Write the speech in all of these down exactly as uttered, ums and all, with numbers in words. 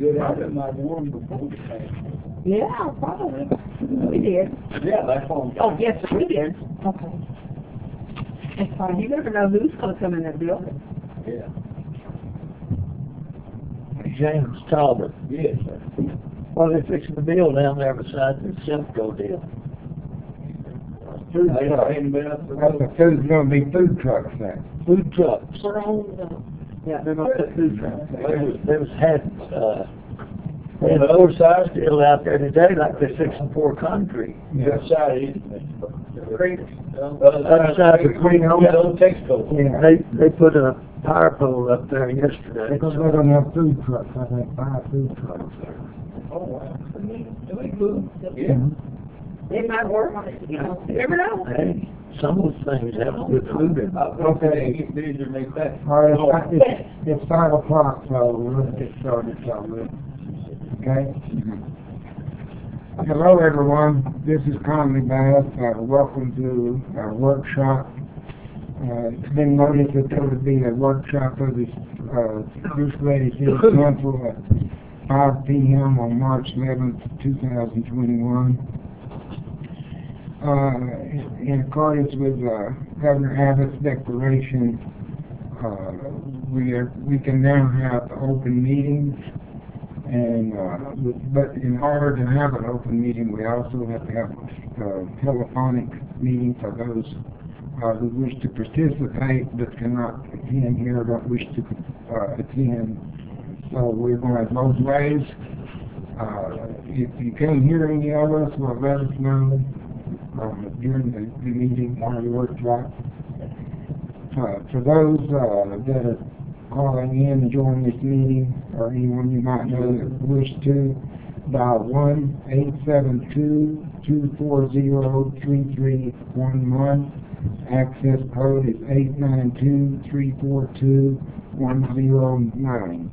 good at it like one before the fact. Yeah, probably. We did. Yeah, that's on. Oh, yes, we did. Okay. That's You fine. never know who's going to come in that building. Yeah. James Talbot. Yes, sir. Well, they're fixing the build down there beside the Simcoe deal. Food truck ain't been up the That's road. the food, gonna be food trucks then. Food trucks. We're on the, yeah, they're going to put food trucks There there. was, there was had, uh, they had four sides still out there today like they're fixing pour concrete. Good side is. Greatest. Other side of the Queen Home. Yeah, old Texaco. Yeah. They, they put a power pole up there yesterday. Because they're gonna have food trucks, I think, five food trucks there. Oh, wow. Do we move? Yeah. It might work, you know, you never know. Hey, some of those things have good food in them. Okay, they get busy and they back. All right, it's, it's, it's five o'clock, so let's get started, shall we? Okay? Hello, everyone. This is Conley Bass. Uh, welcome to our workshop. Uh, it's been noticed that there would be a workshop for this, uh, Bruce Lady City Council at five P M on March eleventh, two thousand twenty-one. Uh, in in accordance with, uh, Governor Abbott's declaration, uh, we are, we can now have open meetings. And, uh, with- but in order to have an open meeting, we also have to have a telephonic meeting for those, uh, who wish to participate but cannot attend here, or don't wish to, uh, attend. So we're going both ways. Uh, if you can't hear any of us, well, let us know, um, during the, the meeting or the workshop. Uh, for those, uh, that are calling in and join this meeting, or anyone you might know that wish to, dial one eight seven two, two four zero, three three one one. Access code is eight nine two, three four two, one zero nine.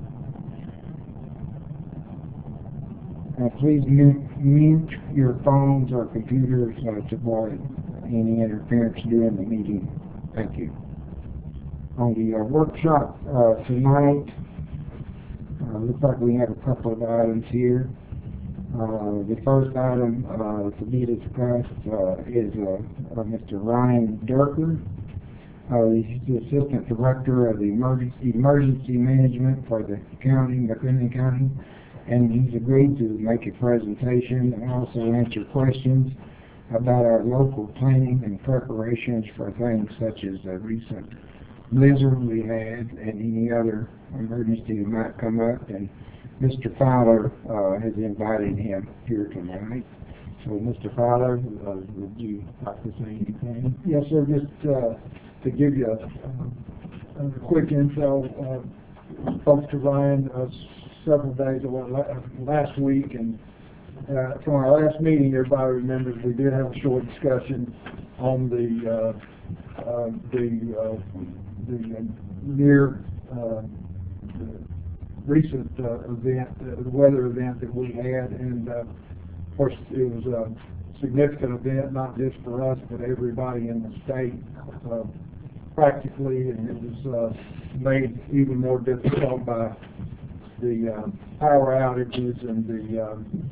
Uh, please mute, mute your phones or computers uh, to avoid any interference during the meeting. Thank you. On the uh, workshop uh, tonight, uh, looks like we have a couple of items here. Uh, the first item uh, to be discussed uh, is uh, uh, Mister Ryan Durker. Uh, he's the Assistant Director of the Emergency Emergency Management for the county, McLennan County, and he's agreed to make a presentation and also answer questions about our local planning and preparations for things such as the recent blizzard we had and any other emergency that might come up. And Mister Fowler uh, has invited him here tonight. So, Mister Fowler, uh, would you like to say anything? Yes, sir. Just uh, to give you a, a quick info, uh, spoke to Ryan uh, several days ago, la- last week, and uh, from our last meeting, everybody remembers we did have a short discussion on the uh, uh, the uh, the uh, near uh, the recent uh, event, uh, the weather event that we had, and uh, of course it was a significant event, not just for us, but everybody in the state, uh, practically, and it was uh, made even more difficult by the uh, power outages and the um,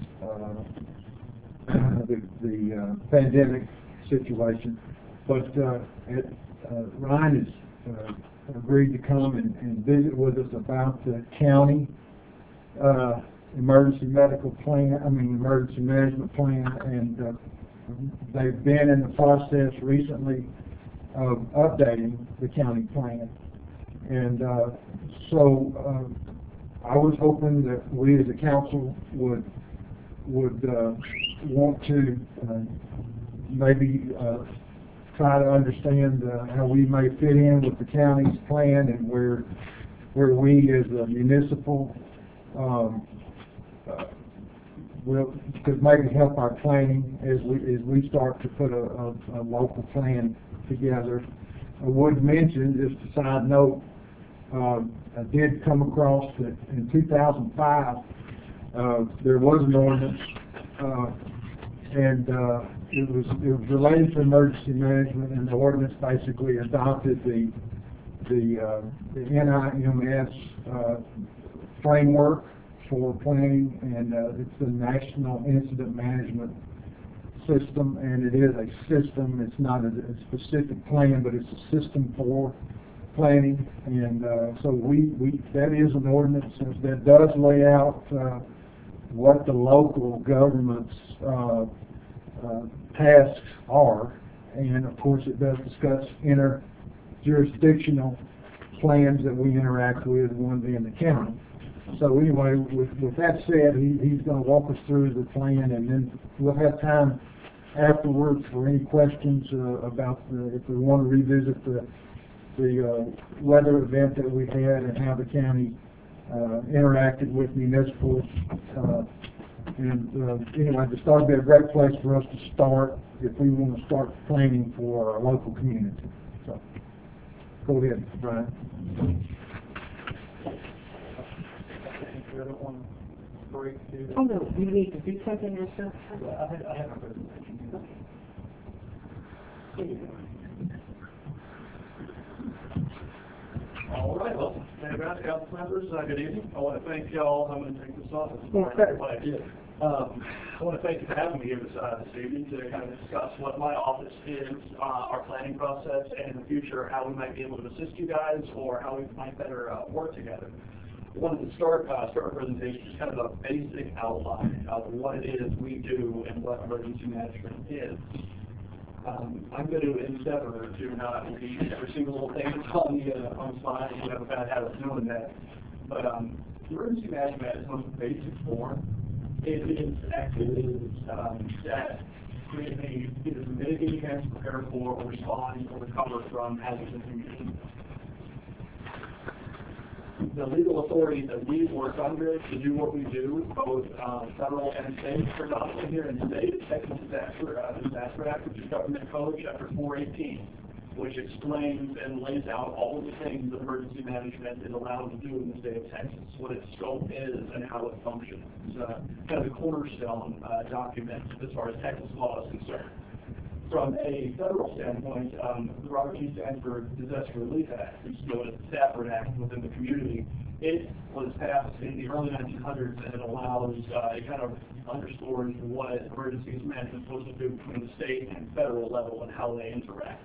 uh, the, the uh, pandemic situation. But uh, it, uh, Ryan has uh, agreed to come and, and visit with us about the county uh, emergency medical plan, I mean emergency management plan, and uh, they've been in the process recently of updating the county plan. And uh, so uh, I was hoping that we as a council would would uh, want to uh, maybe uh, try to understand uh, how we may fit in with the county's plan, and where where we as a municipal um, uh, will could maybe help our planning as we as we start to put a, a, a local plan together. I would mention, just a side note, uh, I did come across that in two thousand five uh, there was an ordinance, uh, and uh, it was it was related to emergency management, and the ordinance basically adopted the the, uh, the N I M S uh, framework for planning, and uh, it's the National Incident Management System, and it is a system. It's not a, a specific plan, but it's a system for planning, and uh, so we, we that is an ordinance that does lay out uh, what the local government's uh, uh, tasks are, and of course it does discuss inter-jurisdictional plans that we interact with, one being the county. So anyway, with, with that said, he, he's going to walk us through the plan, and then we'll have time afterwards for any questions uh, about the, if we want to revisit the the uh, weather event that we had and how the county uh, interacted with municipals. Uh, and uh, anyway, this ought to be a great place for us to start if we want to start planning for our local community. So, go ahead, Brian. Oh no, you need to do something yourself? All right, well, Nebraska Council members, uh, good evening. I want to thank y'all. I'm going to take this off. Okay. What I did. Um, I want to thank you for having me here this, uh, this evening to kind of discuss what my office is, uh, our planning process, and in the future how we might be able to assist you guys or how we might better uh, work together. I wanted to start, uh, start our presentation just kind of a basic outline of what it is we do and what emergency management is. Um, I'm going to endeavor to not read every single little thing that's on the, uh, on the slide. We have a bad habit of doing that. But um, emergency management is most basic form. It is activities um, that create a, either mitigating and prepare for or respond or recover from hazards in the community. The legal authority that we work under to do what we do, both uh, federal and state, predominantly here in the state, Texas Disaster, uh, Disaster Act, which is Government Code, Chapter four eighteen, which explains and lays out all of the things that emergency management is allowed to do in the state of Texas, what its scope is and how it functions. It's uh, kind of a cornerstone uh, document as far as Texas law is concerned. From a federal standpoint, um, the Robert G. Sanford Disaster Relief Act, which is known as the Stafford Act within the community, it was passed in the early nineteen hundreds, and it allows, uh, it kind of underscores what emergency management is supposed to do between the state and federal level and how they interact.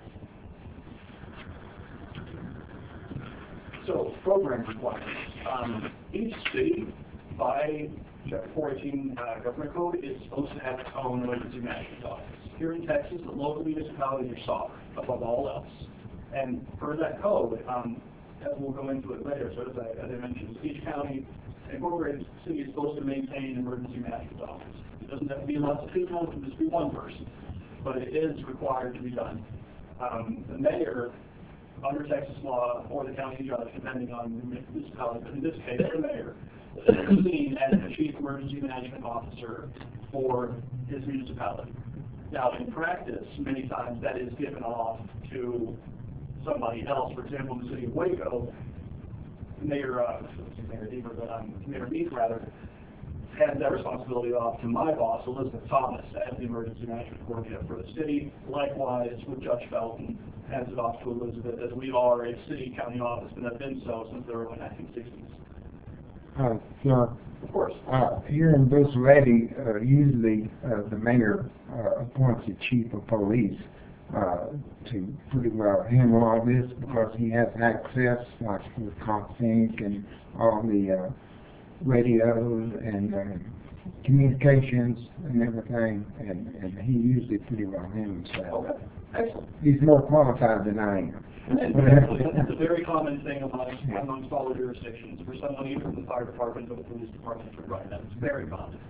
So, program requirements. Um, each city, by Chapter four eighteen uh, Government Code, is supposed to have its own emergency management office. Here in Texas, the local municipalities are sovereign above all else. And per that code, um, as we'll go into it later, so as I, as I mentioned, each county, incorporated city is supposed to maintain an emergency management office. It doesn't have to be lots of people, it can just be one person, but it is required to be done. Um, the mayor, under Texas law, or the county judge, depending on the municipality, but in this case, the mayor, is seen as the chief emergency management officer for his municipality. Now, in practice, many times that is given off to somebody else. For example, in the city of Waco, Mayor, uh, Mayor Deaver, but um, Mayor Meade, rather, had that responsibility off to my boss, Elizabeth Thomas, as the emergency management coordinator for the city. Likewise, with Judge Felton, hands it off to Elizabeth, as we are a city county office and have been so since the early nineteen sixties. Uh, John, Of course. uh, here in this lady, uh, usually uh, the mayor uh, appoints the chief of police uh, to pretty well handle all this because he has access, like with ComSync and all the uh, radios and uh, communications and everything, and, and he usually pretty well handles that. Okay. Excellent. He's more qualified than I am. Exactly. That's a very common thing amongst, amongst all jurisdictions. For someone even from the fire department or the police department to run that, it's very common.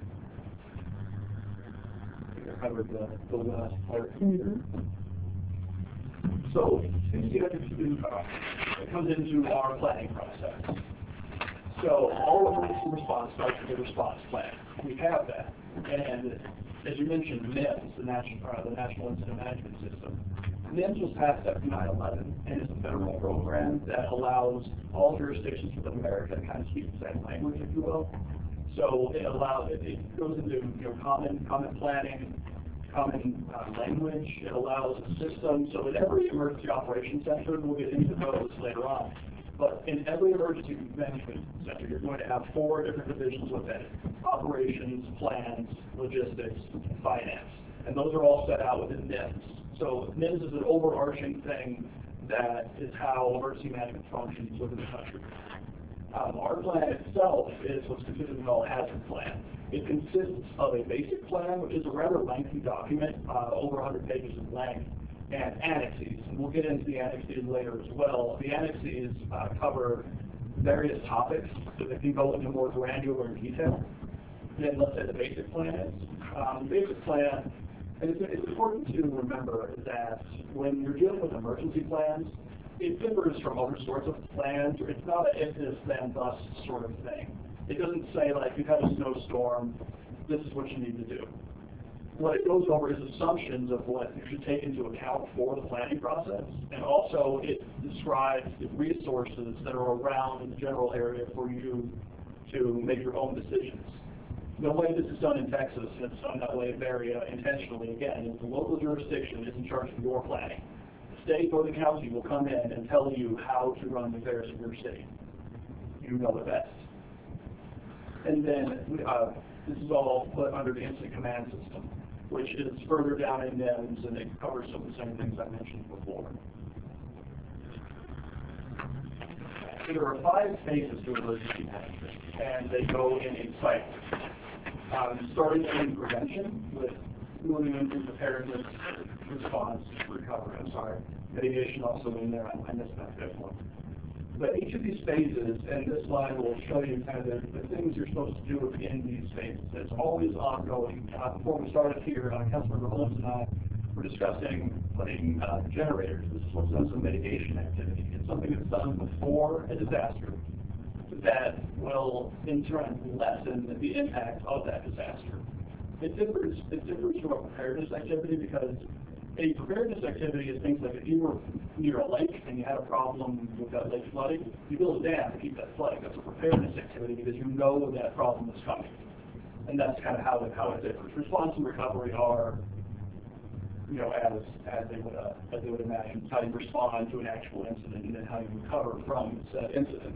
I covered the, the last part. Mm-hmm. So, it comes into our planning process. So, all of emergency response starts with a response plan. We have that. And as you mentioned, NIMS, the National, uh, the National Incident Management System. NIMS was passed after nine eleven, and it's a federal program that allows all jurisdictions within America to kind of speak the same language, if you will. So it allows, it, it goes into you know, common, common planning, common uh, language. It allows a system so that every emergency operations center, we'll get into those later on, But in every emergency management center, you're going to have four different divisions within it: operations, plans, logistics, finance. And those are all set out within N I M S. So N I M S is an overarching thing that is how emergency management functions within the country. Um, our plan itself is what's considered an all-hazard plan. It consists of a basic plan, which is a rather lengthy document, uh, over one hundred pages in length, and annexes. And we'll get into the annexes later as well. The annexes uh, cover various topics, so they can go into more granular detail than, let's say, the basic plan is. Um, the basic plan, and it's, it's important to remember that when you're dealing with emergency plans, it differs from other sorts of plans. It's not an if this then thus sort of thing. It doesn't say, like, you've had a snowstorm, this is what you need to do. What it goes over is assumptions of what you should take into account for the planning process, and also it describes the resources that are around in the general area for you to make your own decisions. The way this is done in Texas, and it's done that way very uh, intentionally, again, is the local jurisdiction is in charge of your planning. The state or the county will come in and tell you how to run the affairs of your city. You know it best. And then uh, this is all put under the incident command system, which is further down in N I M S, and it covers some of the same things I mentioned before. So there are five phases to emergency management, and they go in a cycle. Um, starting in prevention, with moving into preparedness, response, recovery. I'm sorry, mitigation also in there. I missed that fifth one. But each of these phases, and this slide will show you kind of the, the things you're supposed to do in these phases. It's always ongoing. Uh, before we started here, uh, Councilmember Holmes and I were discussing putting uh, generators. This is what's done as a mitigation activity. It's something that's done before a disaster that will, in turn, lessen the impact of that disaster. It differs, it differs from a preparedness activity because a preparedness activity is things like if you were near a lake and you had a problem with that lake flooding, you build a dam to keep that flooding. That's a preparedness activity because you know that problem is coming. And that's kind of how it, how it differs. Response and recovery are, you know, as as they would uh, as they would imagine, how you respond to an actual incident and then how you recover from said incident.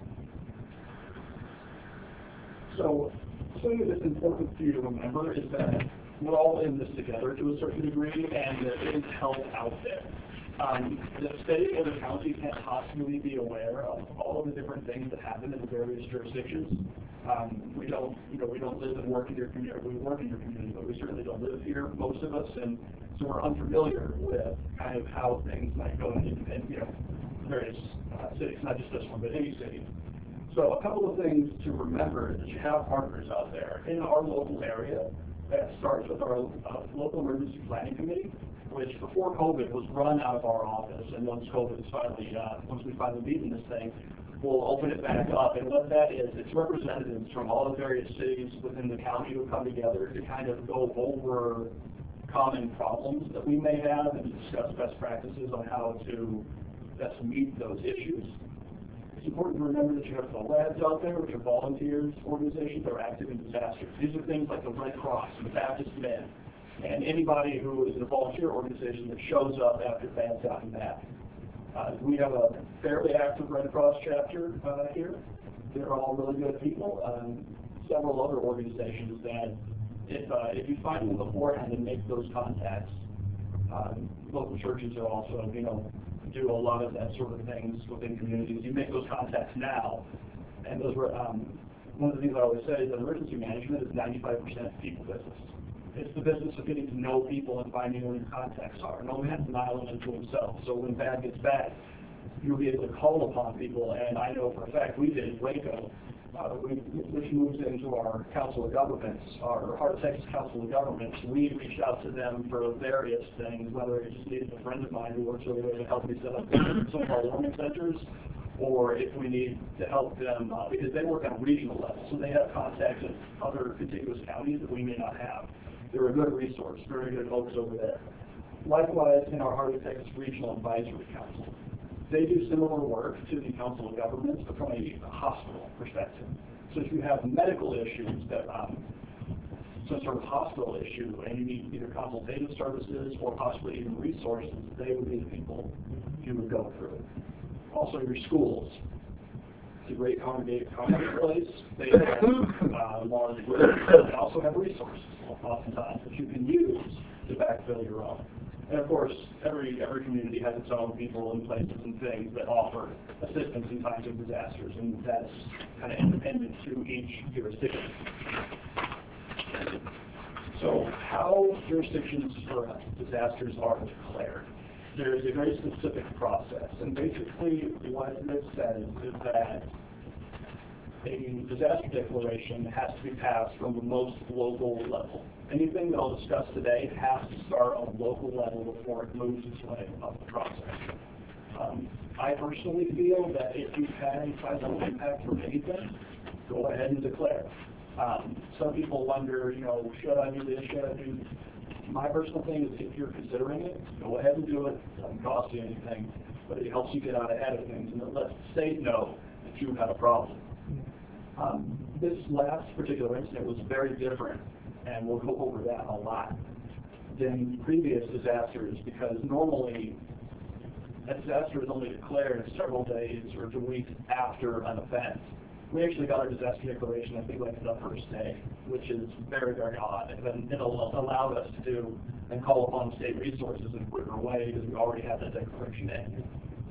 So, something that's important for you to remember is that we're all in this together to a certain degree, and there is help out there. Um, the state or the county can't possibly be aware of all of the different things that happen in the various jurisdictions. Um, we don't, you know, we don't live and work in your community. We work in your community, but we certainly don't live here, most of us, and so we're unfamiliar with kind of how things might go in, in you know, various uh, cities, not just this one, but any city. So a couple of things to remember is that you have partners out there in our local area. That starts with our uh, local emergency planning committee, which before COVID was run out of our office, and once COVID is finally, uh, once we finally beat in this thing, we'll open it back up. And what that is, it's representatives from all the various cities within the county who come together to kind of go over common problems that we may have and discuss best practices on how to best meet those issues. It's important to remember that you have the labs out there, which are volunteers, organizations that are active in disasters. These are things like the Red Cross and the Baptist Men, and anybody who is a volunteer organization that shows up after things gotten bad. Uh, we have a fairly active Red Cross chapter uh, here. They're all really good people. Um, several other organizations that, if uh, if you find them beforehand and make those contacts, um, local churches are also, you know, do a lot of that sort of things within communities. You make those contacts now, and those were um, one of the things I always say is that emergency management is ninety-five percent people business. It's the business of getting to know people and finding where your contacts are. No man's an island unto himself. So when bad gets bad, you'll be able to call upon people. And I know for a fact we did in Waco, uh, we, which moves into our Council of Governments, our Heart of Texas Council of Governments. We reached out to them for various things, whether it just needed a friend of mine who works over there to help me set up some of our learning centers, or if we need to help them, uh, because they work on a regional level, so they have contacts in other contiguous counties that we may not have. They're a good resource, very good folks over there. Likewise, in our Heart of Texas Regional Advisory Council, they do similar work to the Council of Governments, but from a hospital perspective. So if you have medical issues that, um, some sort of hospital issue, and you need either consultative services or possibly even resources, they would be the people you would go through. Also your schools. It's a great congregate congregate place. They have uh, large groups. They also have resources oftentimes that you can use to backfill your own. And of course, every every community has its own people and places and things that offer assistance in times of disasters, and that's kind of independent to each jurisdiction. So how jurisdictions for disasters are declared? There is a very specific process, and basically what this says is that a disaster declaration has to be passed from the most local level. Anything that I'll discuss today has to start on a local level before it moves its way up the process. Um, I personally feel that if you've had any sizable impact from anything, go ahead and declare. Um, some people wonder, you know, should I do this, should I do this? My personal thing is if you're considering it, go ahead and do it. It doesn't cost you anything, but it helps you get out ahead of things, and it lets the state know that you've had a problem. Um, this last particular incident was very different, and we'll go over that a lot, than previous disasters, because normally a disaster is only declared several days or two weeks after an event. We actually got our disaster declaration, I think, like the first day, which is very, very odd. And it'll allow us to do and call upon state resources in a quicker way because we already have that declaration in.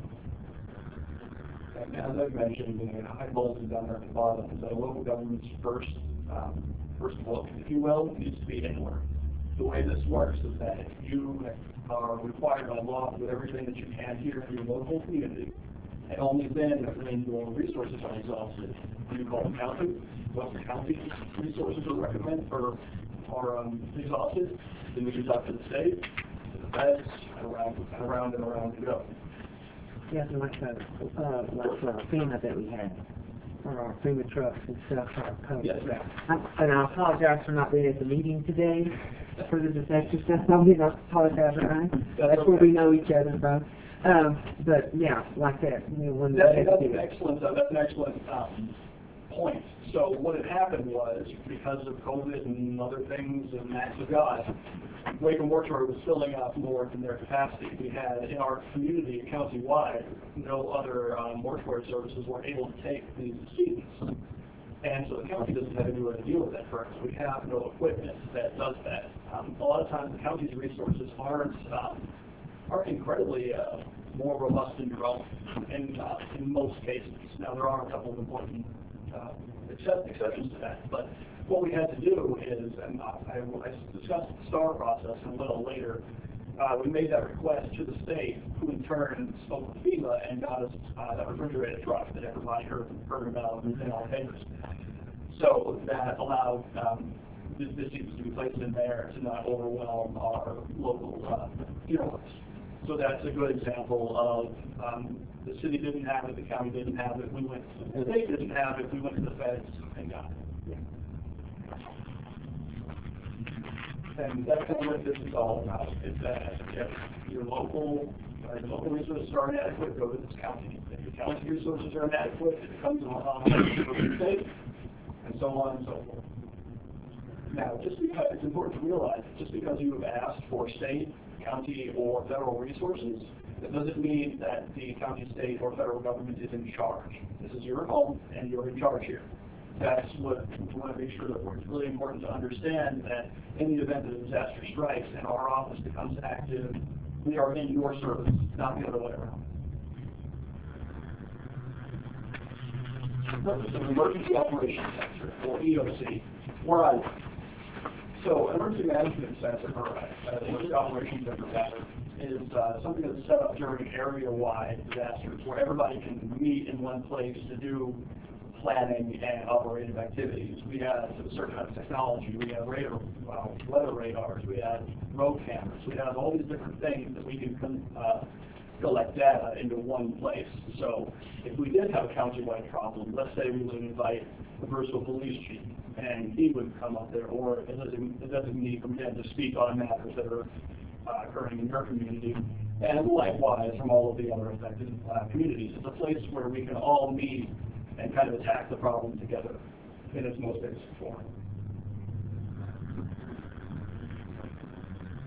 And as I've mentioned, you know, high bulletin down there at the bottom, the local government's first, um, first look, if you will, needs to be inward. The way this works is that you are required by law to do everything that you can here in your local community. And only then, when your resources are exhausted, you call the county. Once the county's resources are recommended or are um, exhausted, then we reach out to the state, to the feds, and around and around and around to go. Yeah, so like the, uh, like the FEMA that we had, or our FEMA trucks and stuff that are covered. Yes. I, and I apologize for not being at the meeting today for the disaster stuff. I did not apologize, right? That's That's where okay. we know each other from. Um, but yeah, like that, you know, when That's, that that's an excellent, uh, that's an excellent um, point. So what had happened was, because of COVID and other things and acts of God, Waco Mortuary was filling up more than their capacity. We had, in our community, county-wide, no other um, mortuary services were able to take these deceased. And so the county doesn't have anywhere to deal with that first. We have no equipment that does that. Um, a lot of times the county's resources aren't um, are incredibly uh, more robust than your own in, uh, in most cases. Now, there are a couple of important uh, except, exceptions to that, but what we had to do is, and I, I discussed the STAR process a little later, uh, we made that request to the state, who in turn spoke with FEMA and got us uh, that refrigerated truck that everybody heard, heard about in all papers. So that allowed um, the deceased to be placed in there to not overwhelm our local uh, funerals. So that's a good example of um, the city didn't have it, the county didn't have it, we went, the state didn't have it, we went to the feds and got it. And that's kind of what this is all about, is that if your local, uh, your local resources are inadequate, go to this county. If your county resources are inadequate, it comes on the state, and so on and so forth. Now, just because, it's important to realize, just because you have asked for state, county, or federal resources, that doesn't mean that the county, state, or federal government is in charge. This is your home, and you're in charge here. That's what we want to make sure that it's really important to understand, that in the event that a disaster strikes and our office becomes active, we are in your service, not the other way around. Purpose of Emergency Operations Center, or E O C, where I work. So, Emergency Management Center, or uh, Emergency Operations Center, rather, is uh, something that's set up during area-wide disasters, where everybody can meet in one place to do planning and operative activities. We have a certain kind of technology. We have radar, uh, weather radars. We have road cameras. We have all these different things that we can uh, collect data into one place. So if we did have a county-wide problem, let's say we would invite the Bristol Police Chief, and he would come up there, or a designee from him to speak on matters that are uh, occurring in your community, and likewise from all of the other affected uh, communities. It's a place where we can all meet and kind of attack the problem together in its most basic form.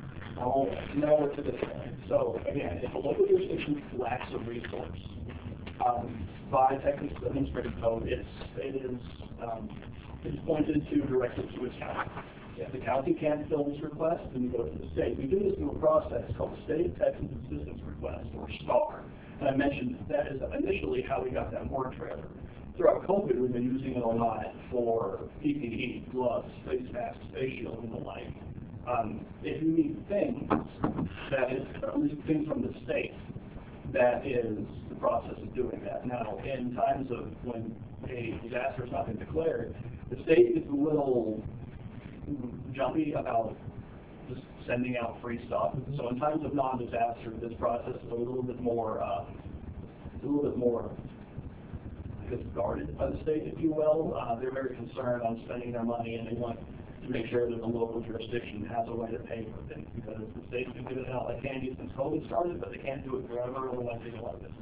Now, now we're to this point. So again, if a local jurisdiction lacks a resource, um, by Texas Administrative Code, it's, it is, um, it's pointed to directly to its county. If the county can't fill this request, then you go to the state. We do this through a process called the State of Texas Assistance Request, or STAR. And I mentioned that is initially how we got that mortar trailer. Throughout COVID, we've been using it a lot for P P E, gloves, face masks, face shields, and the like. Um, if you need things, that is, at least things from the state, that is the process of doing that. Now, in times of when a disaster has not been declared, the state is a little jumpy about just sending out free stuff. So in times of non-disaster, this process is a little bit more, uh, a little bit more, I guess, guarded by the state, if you will. Uh, they're very concerned on spending their money, and they want to make sure that the local jurisdiction has a way to pay for things, because the state's been giving it out like candy since COVID started, but they can't do it forever, otherwise they get a lot of business.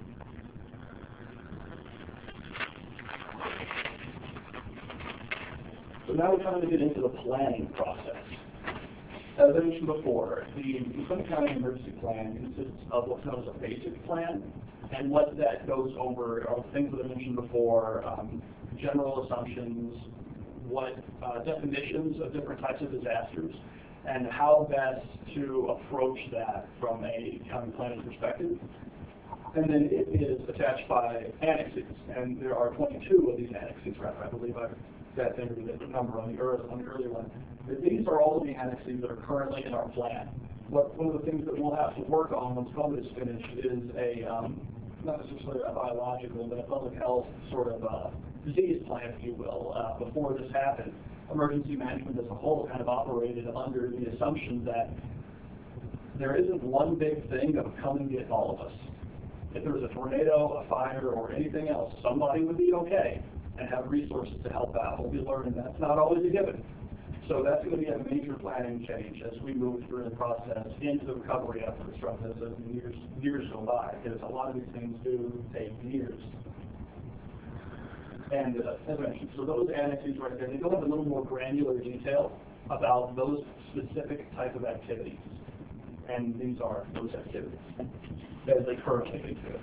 So now we're trying to get into the planning process. As I mentioned before, the McClintock County Emergency Plan consists of what's known as a basic plan, and what that goes over are things that I mentioned before, um, general assumptions, what uh, definitions of different types of disasters, and how best to approach that from a county planning perspective. And then it is attached by annexes, and there are twenty-two of these annexes, rather. I believe I've got the number on the, early, on the earlier one. These are all of the annexes that are currently in our plan. What, one of the things that we'll have to work on once COVID is finished is a, um, not necessarily a biological, but a public health sort of uh, disease plan, if you will. Uh, before this happened, emergency management as a whole kind of operated under the assumption that there isn't one big thing that would come and get all of us. If there was a tornado, a fire, or anything else, somebody would be okay and have resources to help out. We'll be learning that's not always a given. So that's going to be a major planning change as we move through the process into the recovery efforts from this as years, years go by, because a lot of these things do take years. And uh, as I mentioned, so those annexes right there, they go into a little more granular detail about those specific type of activities. And these are those activities as they currently exist.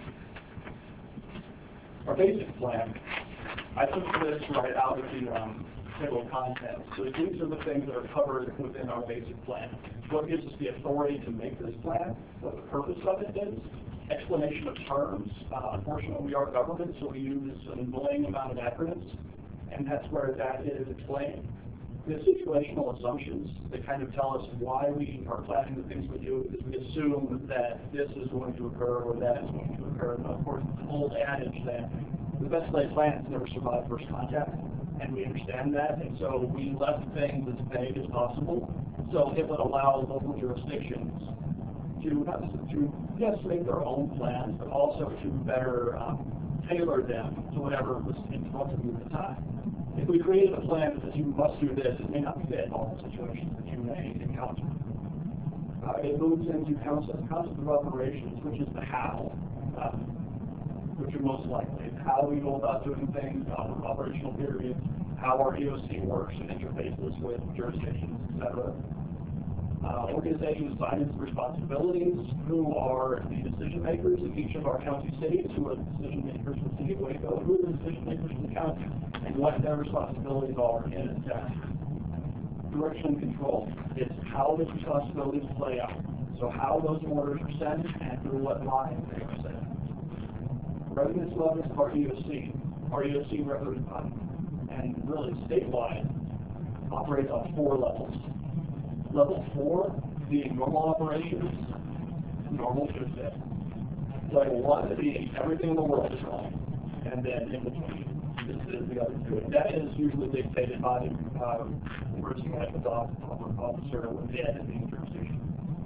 Our basic plan, I took this right out of the um, table of contents. So these are the things that are covered within our basic plan. What gives us the authority to make this plan, what the purpose of it is, explanation of terms. Uh, unfortunately, we are government, so we use an annoying amount of acronyms, and that's where that is explained. The situational assumptions, they kind of tell us why we are planning the things we do, because we assume that this is going to occur or that is going to occur. And of course, it's an old adage that the best laid plans never survive first contact, and we understand that, and so we left things as vague as possible, so it would allow local jurisdictions to, not to, yes, make their own plans, but also to better um, tailor them to whatever was in front of you at the time. If we created a plan that says you must do this, it may not fit all the situations that you may encounter. Uh, it moves into concept, concept of operations, which is the how, um, which are most likely. How we go about doing things, uh, operational periods, how our E O C works and interfaces with jurisdictions, et cetera. Uh, organization assignments and responsibilities, who are the decision makers in each of our county cities, who are the decision makers in the city of Waco, who are the decision makers in the county, and what their responsibilities are in a task. Direction and control is how those responsibilities play out. So how those orders are sent and through what line they are sent. Readiness levels of our E O C. Our E O C um, and really statewide operates on four levels. Level four being normal operations, normal Tuesday. Level one being everything in the world is wrong, and then in between, this is the other two. And that is usually dictated by the uh, emergency management officer within the jurisdiction.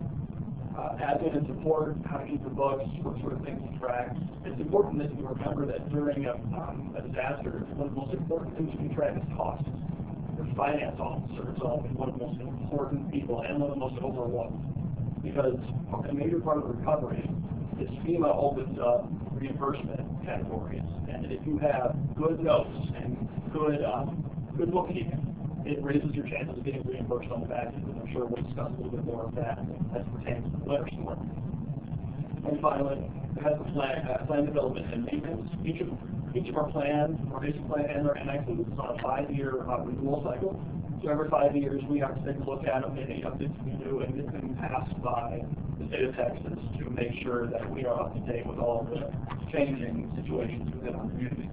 Uh, admin and support, how to keep the books, what sort of things to track. It's important that you remember that during a, um, a disaster, one of the most important things you can track is costs. The finance officer is often one of the most important people and one of the most overlooked, because a major part of the recovery is FEMA opens up reimbursement categories, and if you have good notes and good um, good bookkeeping, it raises your chances of getting reimbursed on the back end, and I'm sure we'll discuss a little bit more of that as pertains to the letter work. And finally, has a plan, uh, plan development and maintenance. Each of each of our plans, our basic plan and our annexes, is on a five-year uh, renewal cycle. So every five years, we have to take a look at them, any updates we do, and it's been passed by the state of Texas to make sure that we are up to date with all the changing situations within our communities.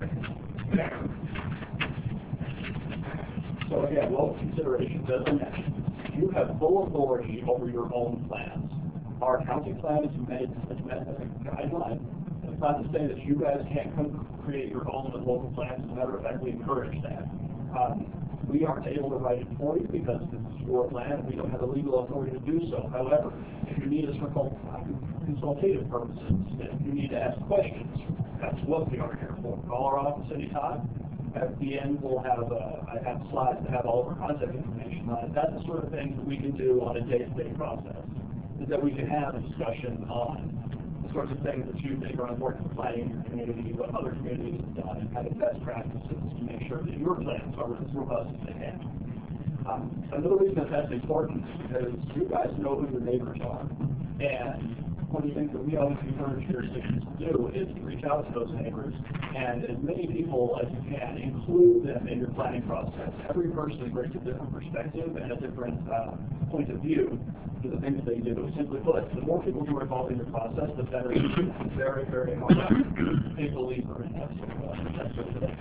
So again, well considerations, as I mentioned, you have full authority over your own plans. Our county plan is meant, is meant as a guideline. It's not to say that you guys can't come create your own local plans. As a matter of fact, we encourage that. Um, we aren't able to write it for you because this is your plan. We don't have the legal authority to do so. However, if you need us for consultative purposes, if you need to ask questions, that's what we are here for. Call our office anytime. At the end, we'll have, uh, I have slides that have all of our contact information on it. That's the sort of things that we can do on a day-to-day process, is that we can have a discussion on the sorts of things that you think are important for planning your community, what other communities have done, and kind of best practices to make sure that your plans are as robust as they can. Um, another reason that that's important is because you guys know who your neighbors are. And one of the things that we always encourage jurisdictions to do is to reach out to those neighbors and as many people as you can, include them in your planning process. Every person brings a different perspective and a different uh, point of view to the things they do. Simply put, the more people who are involved in your process, the better you do. Very, very hard. A believer in that sort of, uh, that sort of thing.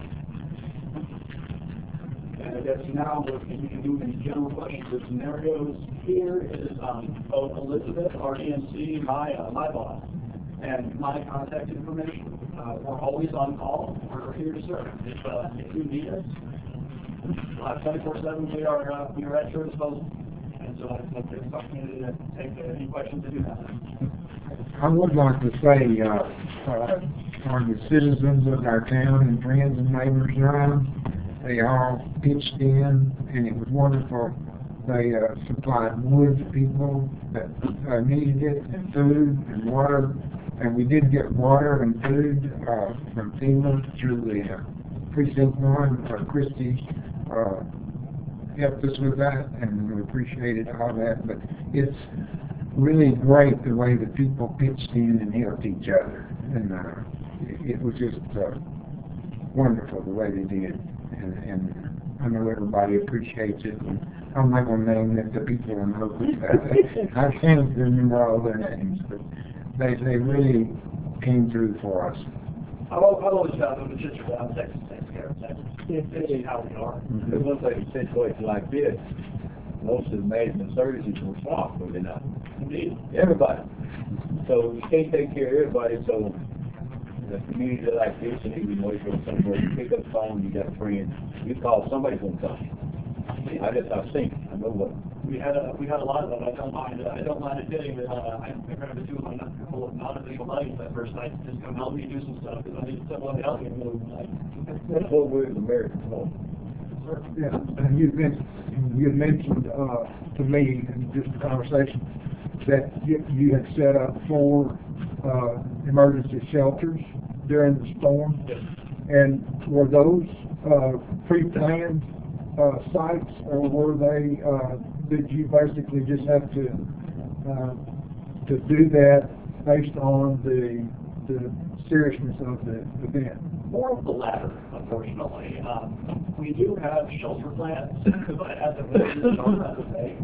And I guess now what we can do in general questions or scenarios here is um, both Elizabeth, our E M C, my, uh, my boss, and my contact information. Uh, we're always on call. We're here to serve. If, uh, if you need us, uh, twenty-four seven, we are, uh, we are at your disposal. And so I think there's an opportunity to take uh, any questions that you have. I would like to say, uh, uh, for the citizens of our town and friends and neighbors around, they all pitched in, and it was wonderful. They uh, supplied wood to people that uh, needed it, and food and water. And we did get water and food uh, from FEMA through the uh, Precinct one. Uh, Christie uh, helped us with that, and we appreciated all that. But it's really great the way that people pitched in and helped each other. And uh, it, it was just uh, wonderful the way they did. And, and I know everybody appreciates it. And I'm not going to name it, the people in local. I can't remember all their names, but they they really came through for us. I've always found them to just around Texas takes care of Texas. It's how we are. It looks like a situation like this. Most of the management services were swamped, were they not? Indeed. Everybody. So you can't take care of everybody, so the community like this, and even though you go somewhere, you pick up the phone, you got a friend, you call, somebody's going to come. I just, I've seen it. I know what. We had a we had a lot of them. I don't mind. I don't mind admitting that uh, I remember two of a couple of non-official buddies that first night to just come help me do some stuff because I needed someone to help me move. Like, That's what we're the Americans for. Yeah, and you mentioned, you had mentioned uh, to me in just a conversation that you, you had set up four uh, emergency shelters during the storm. yes. And were those uh, pre-planned uh, sites, or were they, uh, did you basically just have to uh, to do that based on the the seriousness of the event? More of the latter, unfortunately. Um, we do have shelter plans, but as a business, don't have to pay.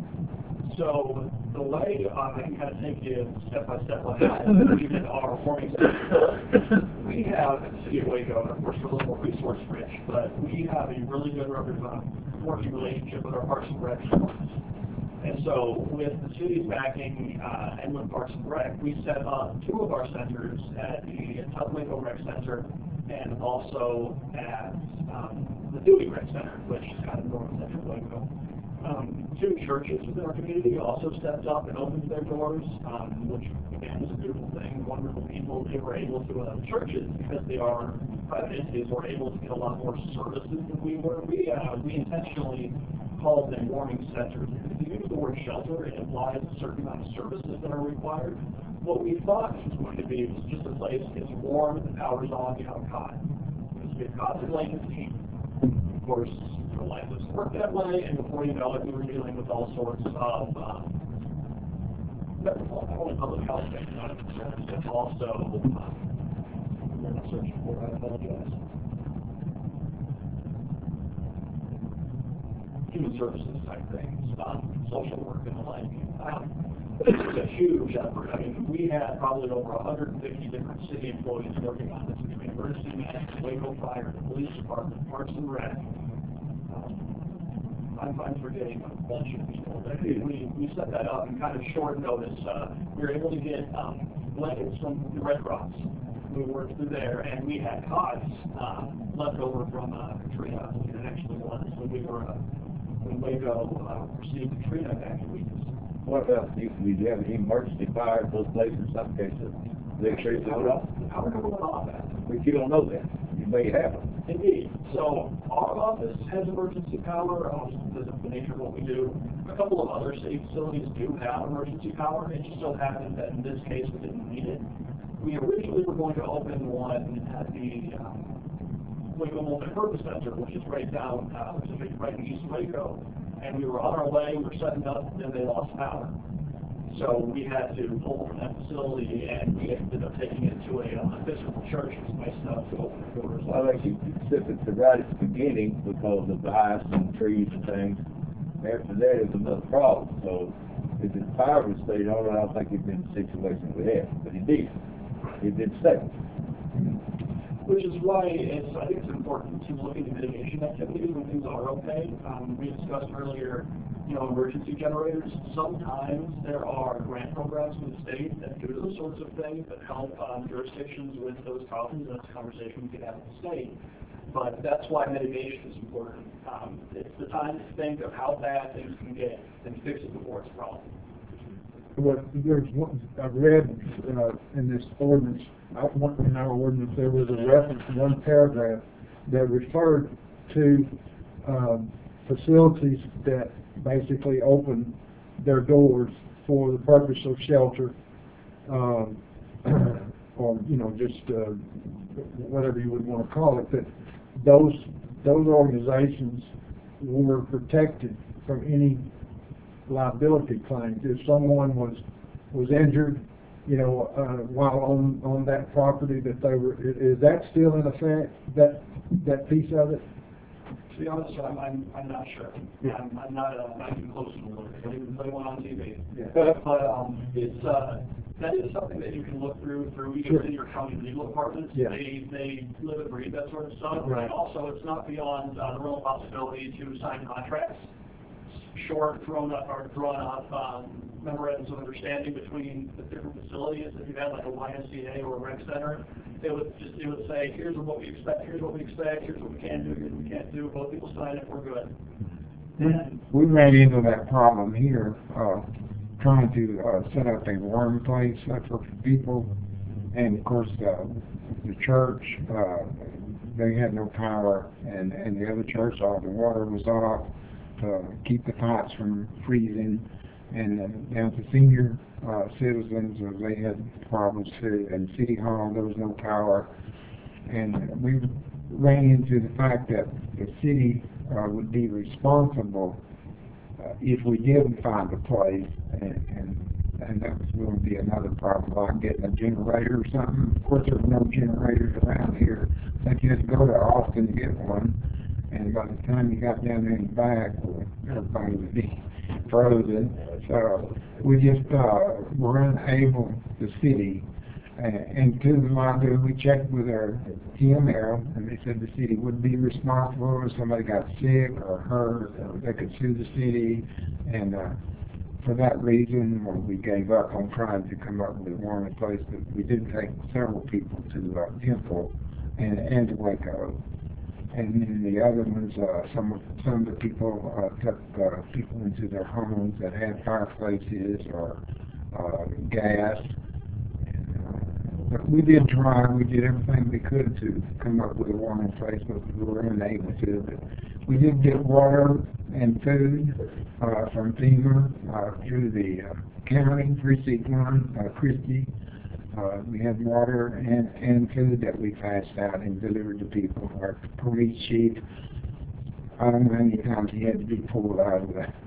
So the way um, I can kind of take you step by step on that, even our warming center, we have in the city of Waco, and of course we're a little more resource rich, but we have a really good uh, working relationship with our Parks and Rec departments. And so with the city's backing uh, and with Parks and Rec, we set up two of our centers at the Tub Waco Rec Center and also at um, the Dewey Rec Center, which is kind of north of central Waco. Um, two churches within our community also stepped up and opened their doors, um, which again is a beautiful thing. Wonderful people. They were able to, uh, churches, because they are private entities, were able to get a lot more services than we were. We, uh, we intentionally called them warming centers. If you use the word shelter, it implies a certain amount of services that are required. What we thought it was going to be was just a place that gets warm, the power's on, you have a cot. Because we have cots and blankets to keep. Of course, the life doesn't work that way, and before you know it, we were dealing with all sorts of um, that's not only public health, it's not a concern, it's also, um, I'm not searching for it, I apologize. Human services type things, um, social work and the like. Um, This is a huge effort. I mean, we had probably over one hundred fifty different city employees working on this between emergency management, Waco Fire, the police department, Parks and Rec. Um, I'm, I'm forgetting a bunch of people. But we, we set that up in kind of short notice. Uh, we were able to get um, blankets from the Red Cross. We worked through there, and we had cots um, left over from uh, Katrina. It actually was when we were uh, when Waco uh, received Katrina evacuees. What else do you, do you have any emergency fires, those places, in some cases, they treat it up? How are we going on that? But you don't know that. You may have them. Indeed. So our office has emergency power um, because of the nature of what we do. A couple of other city facilities do have emergency power. It just so happened that in this case we didn't need it. We originally were going to open one at the um, Waco Multi-Purpose Center, which is right down, uh, which is right in East Waco. And we were on our way, we were setting up, and they lost power. So we had to pull from that facility, and we ended up taking it to a uh, physical church. It was nice enough to open the doors. Well, I think you consider it right at the beginning because of the ice and trees and things. After that, it's another problem. So if the power was stayed on, I don't think it'd been a situation with that. But it did. It did stay. Which is why it's, I think it's important to look into mitigation activities when things are okay. Um, we discussed earlier, you know, emergency generators. Sometimes there are grant programs from the state that do those sorts of things that help um, jurisdictions with those problems. That's a conversation we could have with the state. But that's why mitigation is important. Um, it's the time to think of how bad things can get and fix it before it's a problem. Well, there's one, I read uh, in this ordinance, I want in our ordinance, there was a reference in one paragraph that referred to um, facilities that basically open their doors for the purpose of shelter, um, or, you know, just uh, whatever you would want to call it, that those, those organizations were protected from any liability claims. If someone was was injured, you know, uh, while on on that property, that they were, is that still in effect? That that piece of it? To be honest, I'm I'm, I'm not sure. Yeah. I'm, I'm not uh, not even close to the lawyer. I didn't play one on T V. Yeah. But um, it's uh, that is something that you can look through through either Sure. city or county legal departments. Yeah. They they live and breathe that sort of stuff. Right. And also, it's not beyond uh, the real possibility to sign contracts. Short, thrown up or drawn up um, memorandums of understanding between the different facilities. If you had like a Y M C A or a rec center, it would just it would say, here's what we expect, here's what we expect, here's what we can do, here's what we can't do. Both people sign it, we're good. And We ran into that problem here, uh, trying to uh, set up a warm place uh, for people, and of course uh, the church, uh, they had no power, and, and the other church, all the water was off to keep the pipes from freezing, and uh, down to senior uh, citizens, uh, they had problems too, and City Hall, there was no power, and we ran into the fact that the city uh, would be responsible uh, if we didn't find a place, and, and, and that was going to be another problem, like getting a generator or something. Of course, there's no generators around here. I think you had to go to Austin to get one, and by the time you got down there in the back, well, everybody would be frozen. So we just uh, were unable, the city, uh, and to the library, we checked with our T M L, and they said the city would be responsible if somebody got sick or hurt, or they could sue the city, and uh, for that reason, well, we gave up on trying to come up with a warmer place, but we did take several people to uh, Temple and, and to Waco. And then the other ones, uh, some of some of the people uh, took uh, people into their homes that had fireplaces or uh, gas. And, uh, but we did try. We did everything we could to come up with a warming place, but we were unable to. But we did get water and food uh, from FEMA uh, through the uh, county precinct one, uh, Christie. Uh, we had water and, and food that we passed out and delivered to people. Our police chief, I don't know how many times he had to be pulled out of the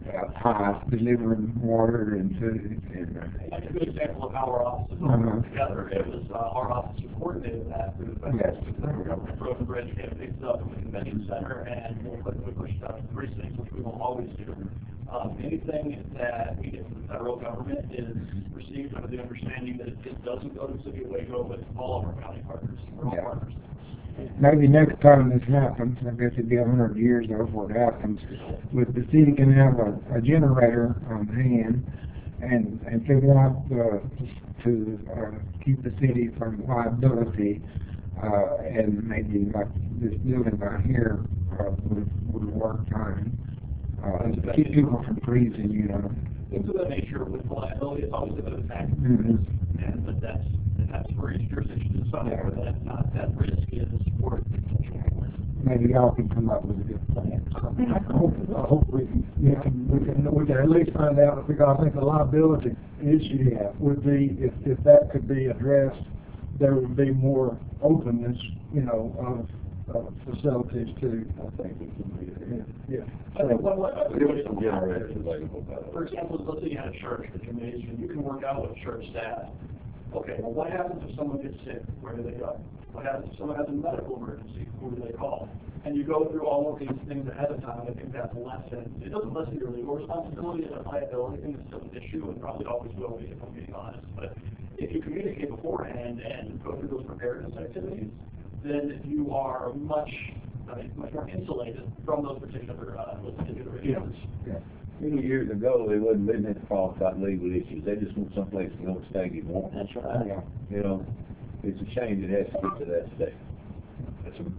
uh, pipe delivering water and food and, uh, That's a good example of how our offices Uh-huh. work together. It was, uh, our office coordinated that through the Yes. Road and Bridge getting picked up in the convention center and we'll quickly push it out to the precincts, which we will always do. Um, anything that we get from the federal government is received under the understanding that it doesn't go to the city of Waco, but all of our county partners, we're all Yeah. partners. maybe next time this happens, I guess it'd be a hundred years before it happens, but the city can have a, a generator on hand, and, and if they want, uh, to, uh, keep the city from liability, uh, and maybe like this building right here, uh, would, would work fine. Uh, to keep people from freezing, you know. Things of that nature with liability, it's always a bit of a factor. Mhm. And, but that's, that's for each jurisdiction to decide whether that, not that risk is worth it. Maybe y'all can come up with a good plan. I hope, I hope we can, we can, we can, we can at least find out, because I think the liability issue would be, if, if that could be addressed, there would be more openness, you know, of, of facilities to, I think we can be there. yeah. I think one, one, There's some generators available, by the For way. example, let's say you had a church that you manage, and you can work out with church staff. Okay, well, what happens if someone gets sick? Where do they go? What happens if someone has a medical emergency? Who do they call? And you go through all of these things ahead of time. I think that's a lesson. It doesn't lessen your legal responsibility and liability. I think it's still an issue, and probably always will be, if I'm being honest. But if you communicate beforehand and go through those preparedness activities, then you are much, I mean, much more insulated from those particular, uh, those particular issues. Many years ago, they wasn't living in problems about legal issues. They just want someplace to go and stay if want. That's right. Yeah. You know, it's a shame it has to get to that state. That's a,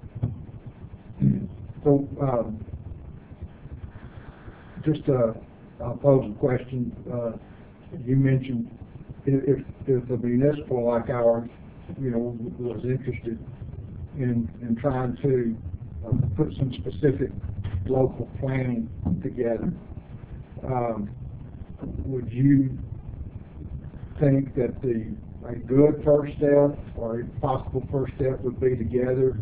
So, um, just, uh, I'll pose a question. Uh, you mentioned if, if, if a municipal like ours, you know, was interested in, in trying to uh, put some specific local planning together, um, would you think that the, a good first step or a possible first step would be to gather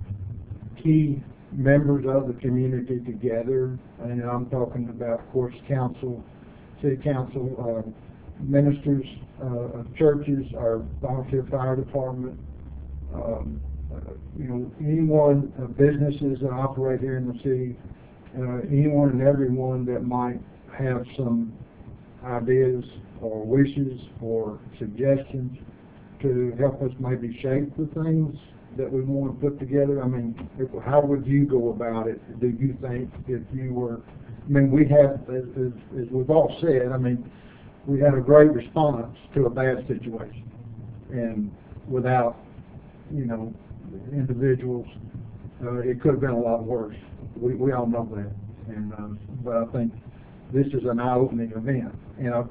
key members of the community together? And I'm talking about, of course, council, city council, uh, ministers uh, of churches, our volunteer fire department, um, uh, you know, anyone, uh, businesses that operate here in the city, uh, anyone and everyone that might have some ideas or wishes or suggestions to help us maybe shape the things that we want to put together. I mean, if, how would you go about it, do you think, if you were, I mean, we have, as, as, as we've all said, I mean, we had a great response to a bad situation. And without, you know, individuals, uh, it could have been a lot worse. We, we all know that. And, um, but I think this is an eye-opening event. You know,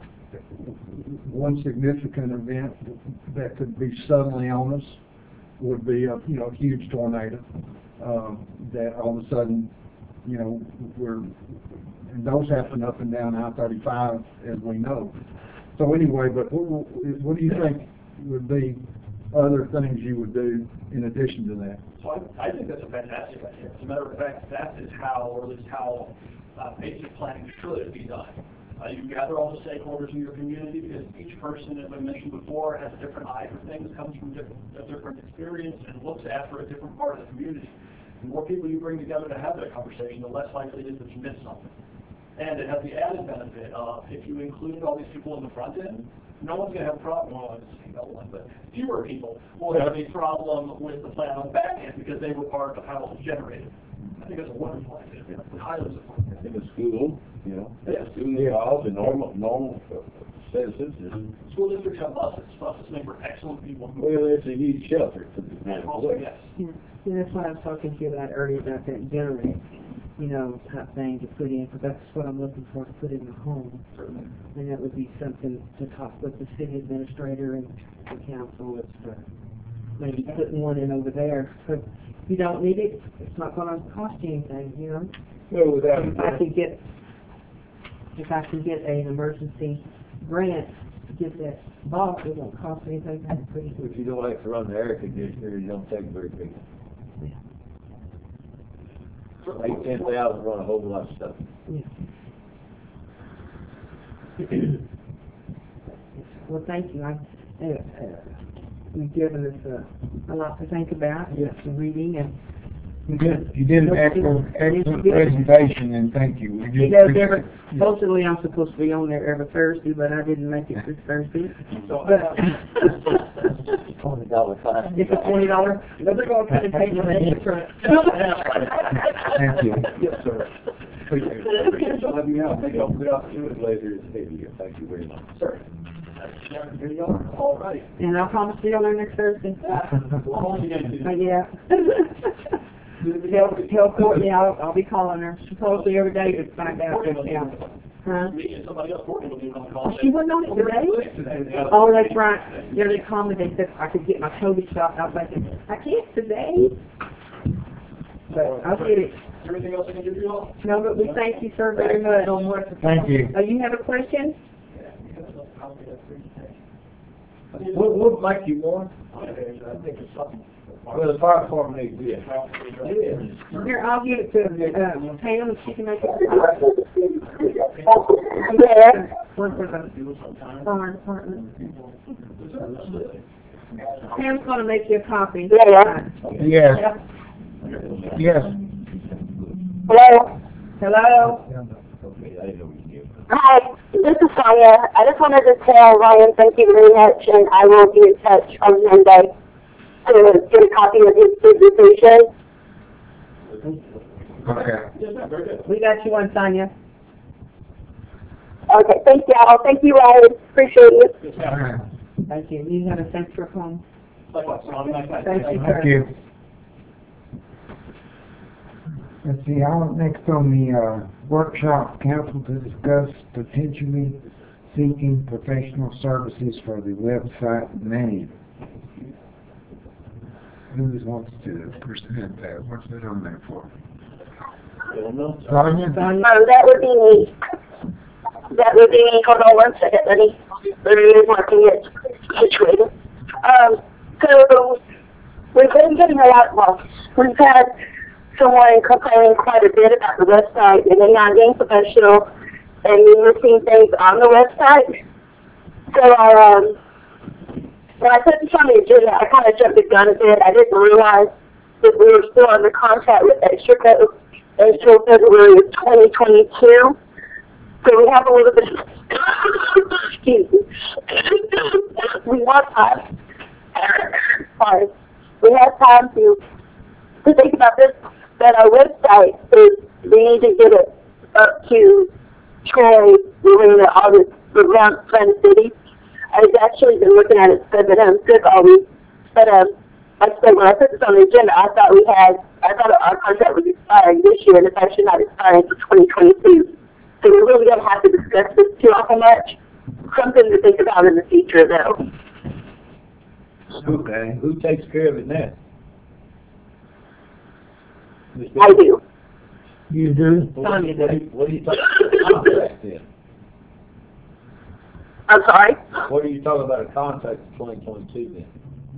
one significant event that could be suddenly on us would be a, you know, huge tornado, um, that all of a sudden, you know, we're, and those happen up and down I thirty-five, as we know. So anyway, but what, what do you think would be other things you would do in addition to that? So I, I think that's a fantastic idea. As a matter of fact, that is how, or at least how uh, basic planning should be done. Uh, you gather all the stakeholders in your community, because each person, as I mentioned before, has a different eye for things, comes from different, a different experience, and looks after a different part of the community. The more people you bring together to have that conversation, the less likely it is that you miss something. And it has the added benefit of, if you include all these people in the front end, no one's going to have a problem, well, it's no one, but fewer people will have a problem with the plan on the back end because they were part of how it was generated. I think that's a wonderful idea. We highly support that. in the school, you know, Yes. school involved and normal, normal uh, citizens. is- School districts have buses. Buses make for excellent people. Well, it's a huge shelter for the And also, yes. Yeah, and that's what I was talking to you about earlier, about that generator, you know, type thing to put in, because that's what I'm looking for, to put in the home. Certainly. And that would be something to talk with the city administrator and the council, is to maybe putting one in over there. But if you don't need it, it's not gonna cost you anything, you know? Well, without, If I could get, if I could get an emergency grant to get that box, it won't cost me anything, that's pretty if you don't have to run the air conditioner, you don't take very big. Eight, ten thousand run a whole lot of stuff. yeah. Well, thank you. I, uh, uh, you've given us uh, a lot to think about, and some reading, and You did, you did an excellent, excellent presentation, and thank you. We just you know, appreciate- every, supposedly I'm supposed to be on there every Thursday, but I didn't make it this Thursday. So, But Twenty dollar fine. it's a twenty dollar, but they're gonna cut and pay for the Thank you. Yes, sir. Appreciate it. Let me know. Thank you. Good opportunity later to see you. Thank you very much. sir. Here you are. All right. And I promise to be on there next Thursday. We'll call you again. Uh, yeah. Tell, tell Courtney I'll, I'll be calling her supposedly every day to find out. Yeah. Huh? Me and somebody else working with you on the call. She wasn't on it today? Oh, that's right. Yeah, they called me, they said I could get my COVID shot. I was like, I can't today. But I'll get it. Everything else I can do for you all? No, but we thank you, sir, very much. Thank you. Oh, you have a question? What, what make you want? I think it's something. Well, the fire department needs this. Here, I'll give it to, uh, Pam, she can make it. Yes. One for the fire department. Pam's gonna make you a copy. Yeah. Yes, yes. Hello. Hello? Okay, I didn't know we knew. Hi, this is Sonia. I just wanted to tell Ryan thank you very much, and I will be in touch on Monday to get a copy of his presentation. Okay. We got you one, Sonia. Okay, thank y'all. Thank you, Ryan. Appreciate it. All right. Thank you. You have a safe trip home. Likewise, Ron, likewise. Thank you, Thank sir. you. Let's see, I'll, next on the, uh, workshop, council to discuss potentially seeking professional services for the website management. Who wants to present that? What's that on there for? Sonia? Sonia? Um, that would be me. That would be me. Hold on one second. Let me, let me working it situated. Um, so we've been getting a lot, well, we've had someone complaining quite a bit about the website and they're not being professional and missing things on the website. So I, um, when I put this on the agenda, I kind of jumped the gun a bit. I didn't realize that we were still under contract with Extra Code until February of twenty twenty-two. So we have a little bit of, excuse me, we have time, sorry, we have time to, to think about this, that our website is, we need to get it up to Troy, Marina, all the, around Sun City. I've actually been looking at it, said that I'm sick all week, but um, like I said, when I put this on the agenda, I thought we had, I thought our contract was expiring this year, and it's actually not expiring until twenty twenty-two. So we really don't have to discuss this too awful much. Something to think about in the future, though. Okay. Who takes care of it now? I do. You do? Sonia did. What are you talking about a contract then? I'm sorry? What are you talking about a contract in twenty twenty-two then?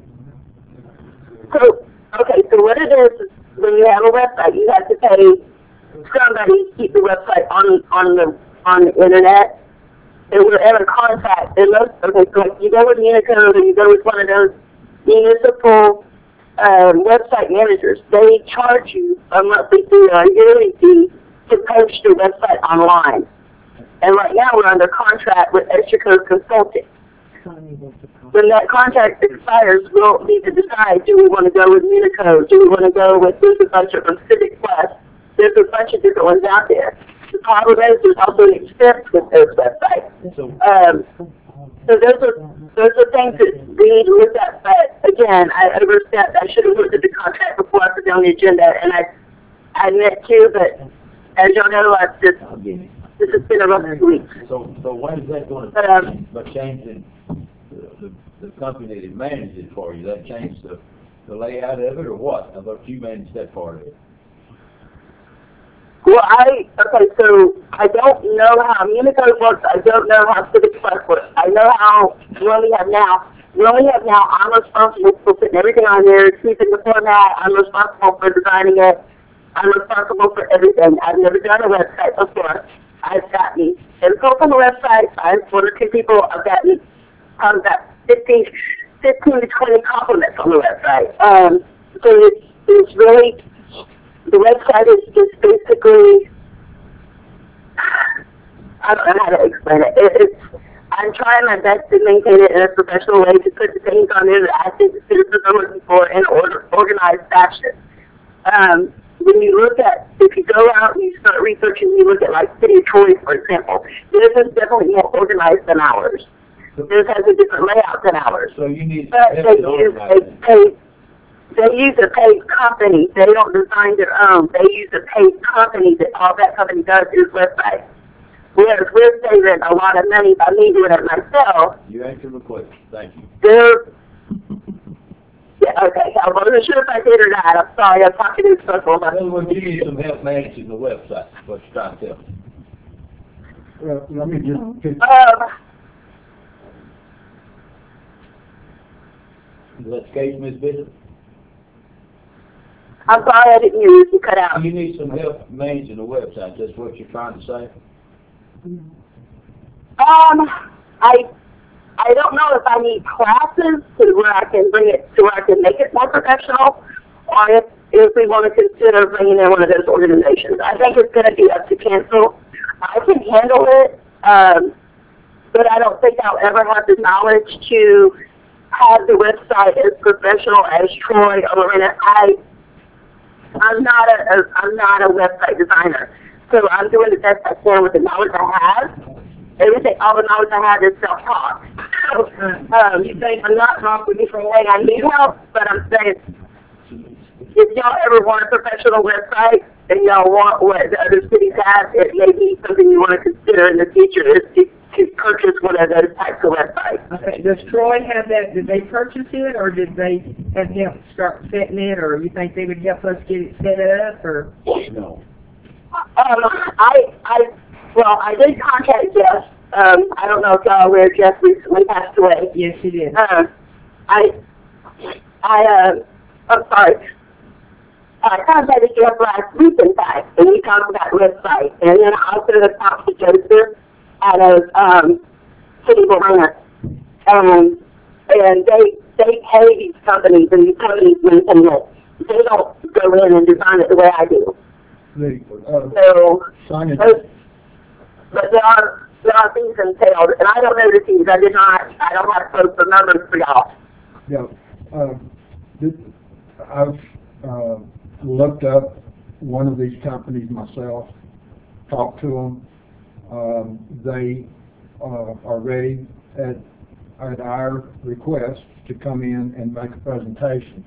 So, okay, so what it is, is when you have a website, you have to pay somebody to keep the website on on the on the internet. And we're in a contract. And most, okay, so if you go with Unicode or you go with one of those municipal um, website managers, they charge you a monthly fee or a yearly fee to post your website online. And right now we're under contract with Extra Code Consulting. When that contract expires, we'll need to decide, do we want to go with Unicode? Do we want to go with, there's a bunch of them, Civic Plus? There's a bunch of different ones out there. The problem is there's also an expense with those websites. So, Um, so those are those are things that we need to look at. But again, I overstepped. I should have looked at the contract before I put it on the agenda, and I I meant to. But as y'all know, I've just this has been a rough few weeks. so, so when is that going But to um, change by changing the, the, the company that manages it for you? That change the, the layout of it or what? How about you manage that part of it? well, I okay. So I don't know how Unicode works. I don't know how Civic Plus works. I know how we only have now. We only have now. I'm responsible for putting everything on there, keeping the format. I'm responsible for designing it. I'm responsible for everything. I've never done a website before. I've gotten info on the website. I one or two people have gotten um, about fifteen, fifteen to twenty compliments on the website. Um, so it's, it's really, the website is just basically, I don't know how to explain it. it it's, I'm trying my best to maintain it in a professional way, to put the things on there that I think the citizens are looking for in order, organized fashion. Um, when you look at, if you go out and you start researching, you look at like City of Troy, for example, theirs is definitely more organized than ours. Theirs has a different layout than ours. So you need But to they use a paid, they use a paid company. They don't design their own. They use a paid company that all that company does is website. Whereas we're saving a lot of money by me doing it myself. You answered the question. Thank you. They're, yeah, okay. I wasn't sure if I did or not. I'm sorry. I'm talking in circles. In other words, you need some help managing the website. That's what you're trying to tell me. Well, let me just, pick- Um, Let's engage Miz Bishop. I'm sorry I didn't hear you. You cut out. You need some help managing the website. That's what you're trying to say? Um, I I don't know if I need classes to where I can bring it to where I can make it more professional, or if if we want to consider bringing in one of those organizations. I think it's going to be up to council. I can handle it, um, but I don't think I'll ever have the knowledge to have the website as professional as Troy or Lorena. I I'm not a, a I'm not a website designer. So I'm doing the best I can with the knowledge I have. Everything, all the knowledge I have is self-taught. So, um, you think I'm not talking from saying I need help, but I'm saying if y'all ever want a professional website and y'all want what the other cities have, it may be something you want to consider in the future is to, to purchase one of those types of websites. Okay, does Troy have that, did they purchase it, or did they have him start setting it, or you think they would help us get it set up, or? No. Um, I, I, well, I did contact Jeff. Um, I don't know if y'all are aware Jeff recently passed away. Yes, he did. Uh, I, I, uh, I'm sorry. I contacted Jeff last week, in fact, and we talked about the website. And then I also have talked to Joseph out of, um, City of Lorena. Um, and they, they pay these companies, and these companies maintain it. They don't go in and design it the way I do. the, uh, So, signage, but, but there are there are things entailed, and I don't know the fees. I did not. I don't have close the numbers for y'all. yeah, um, this, I've, uh, looked up one of these companies myself, talked to them. Um, they, uh, are ready at, at our request to come in and make a presentation.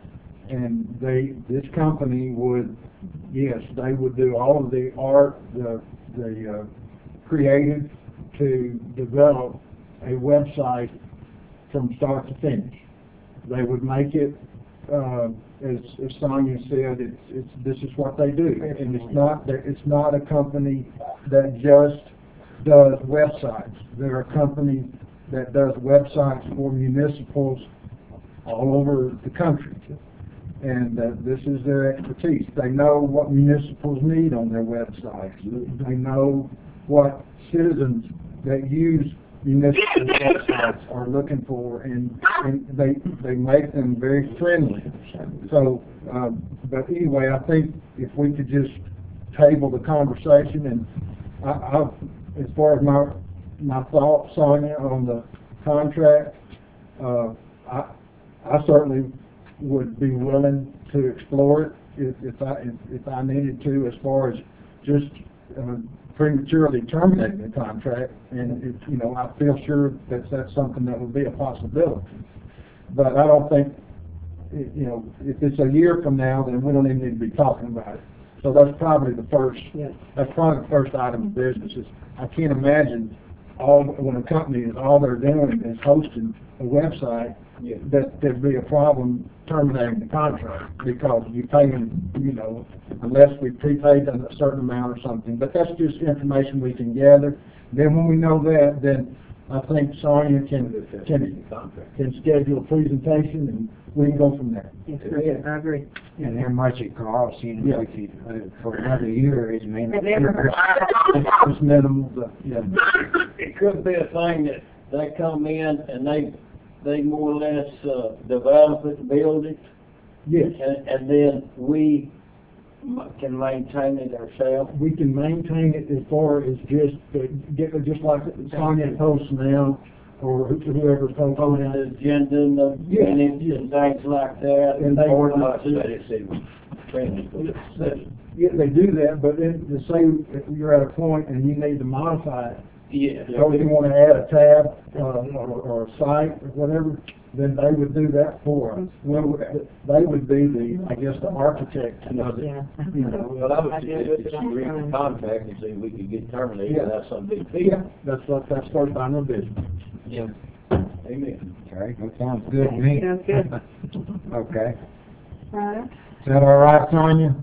And they, this company would, yes, they would do all of the art, the, the, uh, creative to develop a website from start to finish. They would make it, uh, as, as Sonia said, it's, it's, this is what they do. And it's not, it's not a company that just does websites. They're a company that does websites for municipals all over the country. And uh, this is their expertise. They know what municipals need on their websites. They know what citizens that use municipal websites are looking for, and, and they they make them very friendly. So, uh, but anyway, I think if we could just table the conversation, and I, I as far as my my thoughts, Sonia, on the contract, uh, I I certainly would be willing to explore it if, if I if, if I needed to, as far as just uh, prematurely terminating the contract. And if, you know, I feel sure that that's something that would be a possibility. But I don't think, you know, if it's a year from now, then we don't even need to be talking about it. So that's probably the first. Yeah. That's probably the first item of business. Is I can't imagine all when a company is all they're doing is hosting a website. Yeah. That there'd be a problem terminating the contract because you pay them, you know, unless we prepaid a certain amount or something. But that's just information we can gather. Then when we know that, then I think Sonia can, can, can schedule a presentation and we can go from there. Yes, sir. I agree. And how much it costs, you know, if you, uh, for another year, it may not. It's minimal, but, yeah. It could be a thing that they come in and they, they more or less, uh, develop it, build it, Yes, and, and then we m- can maintain it ourselves. we can maintain it as far as just, uh, get, just like Sonia posts now, or whoever posts On now. the agenda and the Yeah, minutes yeah. and things like that. And they- Or not, that it said, friendly. Yeah, they do that, but then to say if you're at a point and you need to modify it, Yeah. or you want to add a tab, uh, or, or a site, or whatever, then they would do that for us. Well, they would be the, I guess, the architect of it, Yeah. you know. Well, I would suggest that you read the contract and see if we could get terminated Yeah. without some big fee. Yeah, that's what, that's first on the business. Yeah. Amen. Okay, that sounds good to me. Sounds good. Okay. Right. Is that all right, Sonia?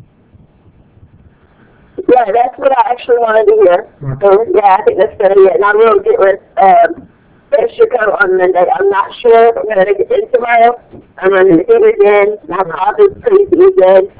Yeah, that's what I actually wanted to hear. Okay. So, yeah, I think that's gonna be it. And I will get with, um, Mexico on Monday. I'm not sure if I'm gonna make it in tomorrow. I'm running the fingers in. My cough is pretty good.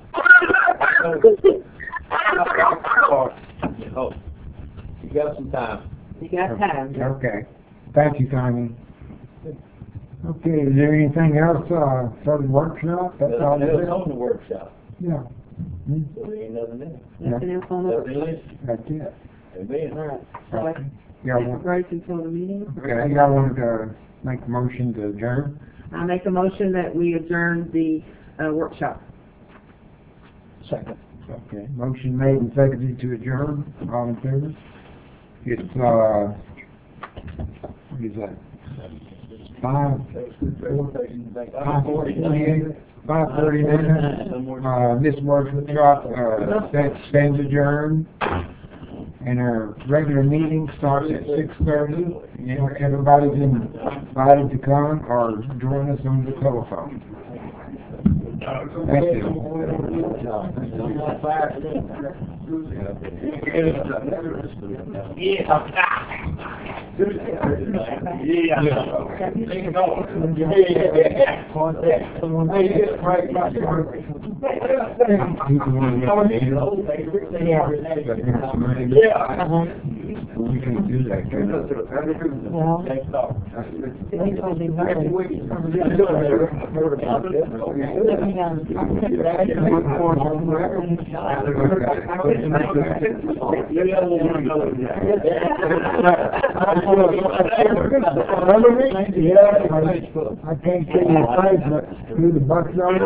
Oh, you got some time. You got time. Okay. Thank you, Sonia. Okay, is there anything else, uh, for the workshop? That's all Nothing it else is? on the workshop, Yeah. Hmm, so there ain't nothing in it. Nothing else on the Nothing workshop. listed. That's it. Amen. All right. So I Y'all take a want, break until the meeting. okay, y'all want to make a motion to adjourn? I make a motion that we adjourn the, uh, workshop. Second. Okay, motion made and seconded to adjourn, all in favor? It's, uh, what is that? Five, five forty-eight, five thirty-nine. Uh, this workshop, uh, sta- stands adjourned. And our regular meeting starts at six thirty. Everybody's invited to come or join us on the telephone. Thank Yeah. We can do that. can we? Well, Next talk. it's gonna be very, Next week. living on, Remember me? Yeah, I can't see your face, but through the bus yard.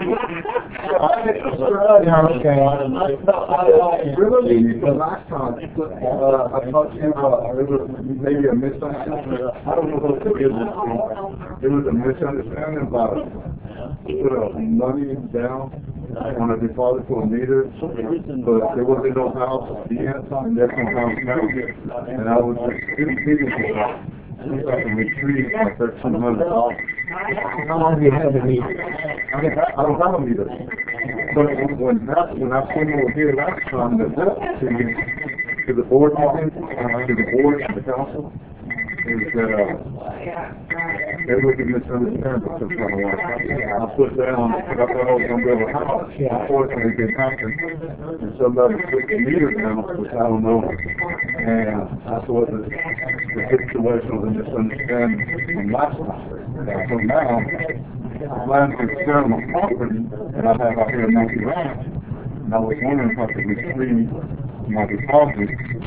Yeah, okay. Really, the last time, uh, I talked to you about, there was maybe a misunderstanding, I don't know what it is. There was a misunderstanding about, put a money down on a deposit for a meter, but there wasn't no house at the end, and that's some house now. And I was just speaking to them, it's like a retreat, like thirteen hundred dollars. How long have you had the meeting? I don't have- I don't have a meter. But when that, when I came over here last time, the, to you, to the board meeting, uh, to the board, to the council, is that, uh, there was a misunderstanding between some of us. I put down, I thought I was gonna build a house, unfortunately it didn't happen. And somebody put the meter down, which I don't know. And I thought that the situation was a misunderstanding from last time. So now, land is still on my property, and I have out here a monkey ranch, and I was wondering if I could retrieve my deposit